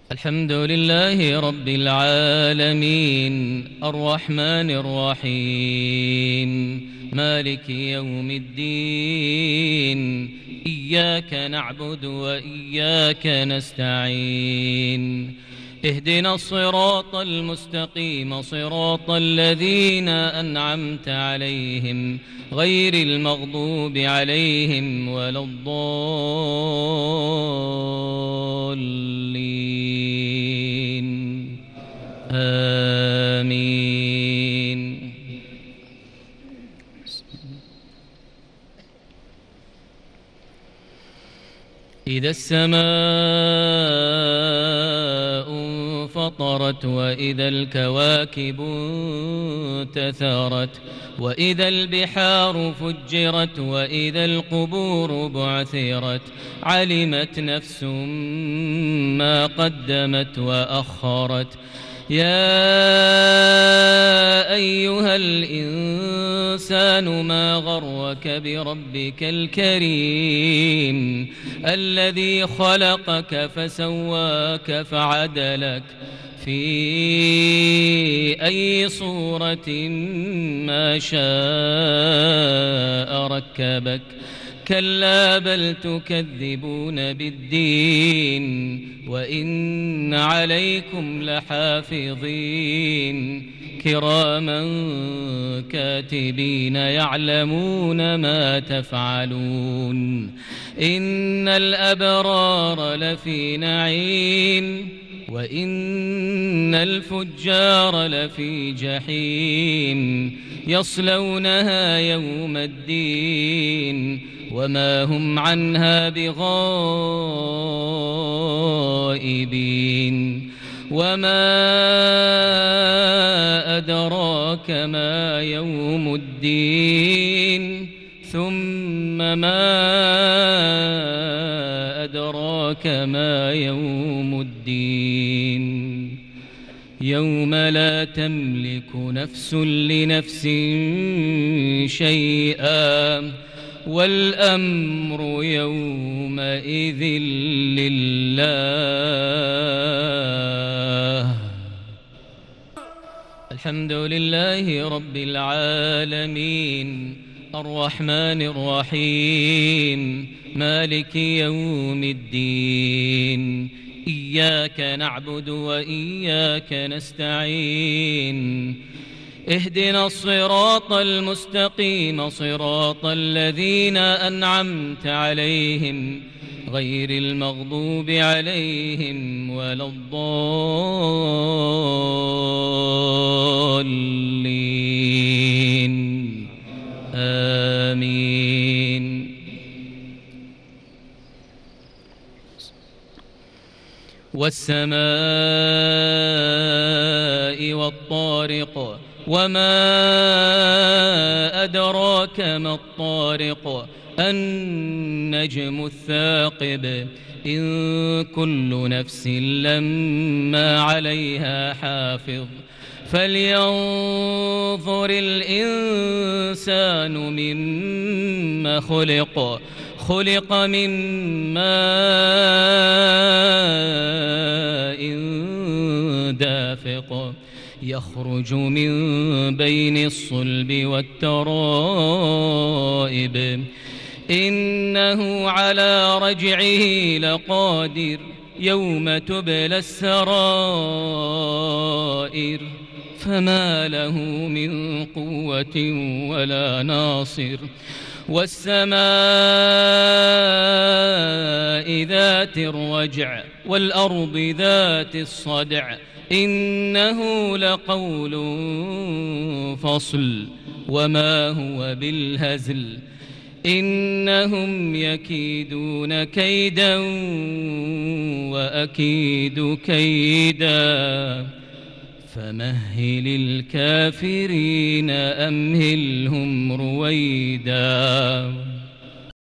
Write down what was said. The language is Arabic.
الحمد لله رب العالمين الرحمن الرحيم مالك يوم الدين إياك نعبد وإياك نستعين اهدنا الصراط المستقيم صراط الذين أنعمت عليهم غير المغضوب عليهم ولا الضالين آمين. إذا السماء انفطرت وإذا الكواكب انتثرت وإذا البحار فجرت وإذا القبور بعثرت علمت نفس ما قدمت وأخرت. يا أيها الإنسان ما غرك بربك الكريم الذي خلقك فسواك فعدلك في أي صورة ما شاء ركبك. كلا بل تكذبون بالدين وإن عليكم لحافظين كراما كاتبين يعلمون ما تفعلون. إن الأبرار لفي نعيم وإن الفجار لفي جحيم يصلونها يوم الدين وما هم عنها بغائبين. وما أدراك ما يوم الدين ثم ما أدراك ما يوم الدين يوم لا تملك نفس لنفس شيئا والأمر يومئذ لله. الحمد لله رب العالمين الرحمن الرحيم مالك يوم الدين إياك نعبد وإياك نستعين اهدنا الصراط المستقيم صراط الذين أنعمت عليهم غير المغضوب عليهم ولا الضالين آمين. والسماء والطارق وما أدراك ما الطارق النجم الثاقب إن كل نفس لما عليها حافظ. فلينظر الإنسان مما خلق. خلق من ماء دافق يخرج من بين الصلب والترائب إنه على رجعه لقادر يوم تبلى السرائر فما له من قوة ولا ناصر. والسماء ذات الرجع والأرض ذات الصدع إنه لقول فصل وما هو بالهزل. إنهم يكيدون كيدا وأكيد كيدا فمهل الكافرين أمهلهم رويدا.